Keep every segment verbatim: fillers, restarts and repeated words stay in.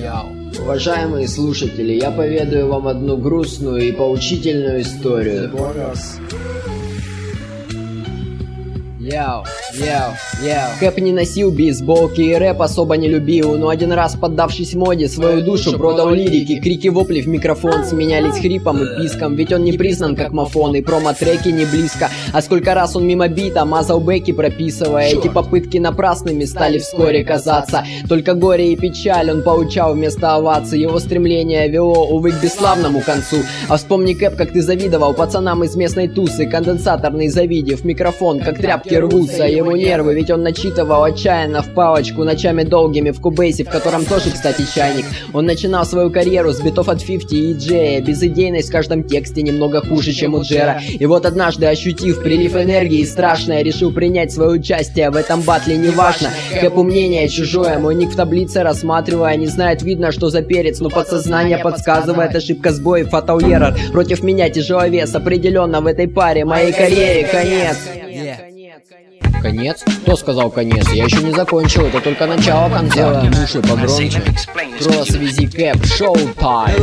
Яу. Уважаемые слушатели, я поведаю вам одну грустную и поучительную историю. Яу, яу, яу. Кэп не носил бейсболки и рэп особо не любил, но один раз, поддавшись моде, свою душу продал лирике. Крики вопли в микрофон сменялись хрипом и писком, ведь он не признан как мафон, и промо-треки не близко. А сколько раз он мимо бита мазал бэки, прописывая. Эти попытки напрасными стали вскоре казаться. Только горе и печаль он поучал вместо оваций. Его стремление вело, увы, к бесславному концу. А вспомни, Кэп, как ты завидовал пацанам из местной тусы, конденсаторный завидев микрофон, как тряпки рвутся его нервы, ведь он начитывал отчаянно в палочку ночами долгими в кубейсе, в котором тоже, кстати, чайник. Он начинал свою карьеру с битов от пятьдесят и Джея, безыдейность в каждом тексте немного хуже, чем у Джера. И вот однажды, ощутив прилив энергии страшное, решил принять свое участие в этом батле, неважно. Кэпу мнение чужое, мой ник в таблице рассматривая, не знает, видно, что за перец, но подсознание подсказывает, ошибка сбоя, фатал ерор. Против меня тяжеловес, определенно в этой паре моей карьере конец. Конец? Кто сказал конец? Я еще не закончил, это только начало конца. Делаем уши погромче. Кросс, вези, Кэп, шоу-тайм.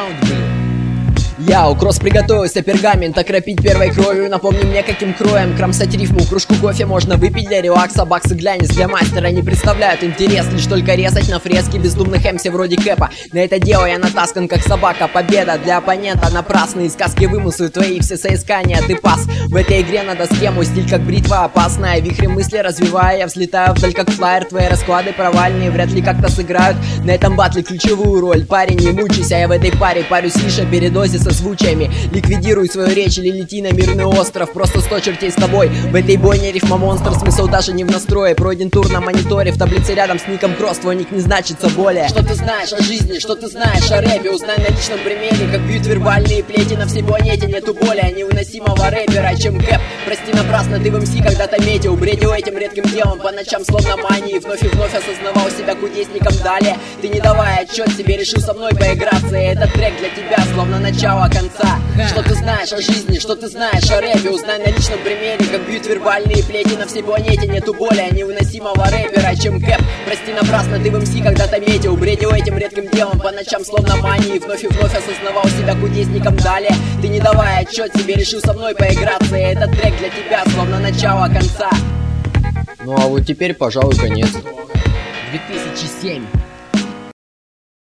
Яу, Кросс приготовился пергамент окропить первой кровью. Напомни мне, каким кроем кромсать рифму. Кружку кофе можно выпить для релакса. Баксы глянец для мастера не представляют интерес. Лишь только резать на фрески бездумных эмси вроде Кэпа. На это дело я натаскан как собака. Победа для оппонента, напрасные сказки, вымыслы твои, все соискания, ты пас. В этой игре надо схему, стиль как бритва опасная. Вихри мысли развивая, я взлетаю вдаль как флайер. Твои расклады провальные вряд ли как-то сыграют на этом батле ключевую роль. Парень, не мучайся, я в этой паре парюсь лишь о передозе со звучами. Ликвидируй свою речь или лети на мирный остров. Просто сто чертей с тобой. В этой бойне рифма монстр, смысл даже не в настрое. Пройден тур на мониторе, в таблице рядом с ником Кросс. Твой ник не значится более. Что ты знаешь о жизни, что ты знаешь о рэпе? Узнай на личном примере, как бьют вербальные плети. На всей планете нету более невыносимого рэпера, чем Кэп. Прости, напрасно ты в эм си когда-то метил. Бредил этим редким делом по ночам словно мании. Вновь и вновь осознавал себя кудесником. Далее ты, не давая отчет себе, решил со мной поиграться. И этот трек для тебя словно начало конца. Что ты знаешь о жизни, что ты знаешь о рэпе? Узнай на личном примере, как бьют вербальные плети. На всей планете нету более невыносимого рэпера, чем Кэп. Прости, напрасно ты в эм си когда-то метил. Бредил этим редким делом по ночам словно мании. Вновь и вновь осознавал себя кудесником. Далее ты, не давая отчет себе, решил со мной поиграться. И этот трек для тебя словно начало конца. Ну а вот теперь, пожалуй, конец. две тысячи семь.